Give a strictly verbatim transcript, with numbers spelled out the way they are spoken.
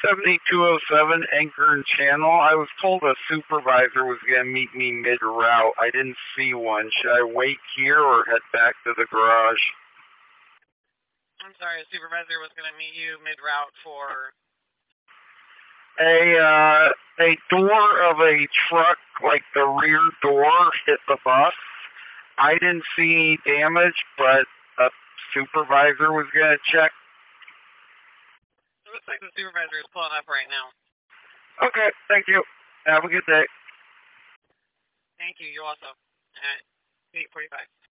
seventy-two oh seven Anchor and Channel. I was told a supervisor was going to meet me mid-route. I didn't see one. Should I wait here or head back to the garage? I'm sorry, a supervisor was going to meet you mid-route for... A, uh, a door of a truck, like the rear door, hit the bus. I didn't see any damage, but a supervisor was going to check. It looks like the supervisor is pulling up right now. Okay, thank you. Have a good day. Thank you, you also. At eight forty-five.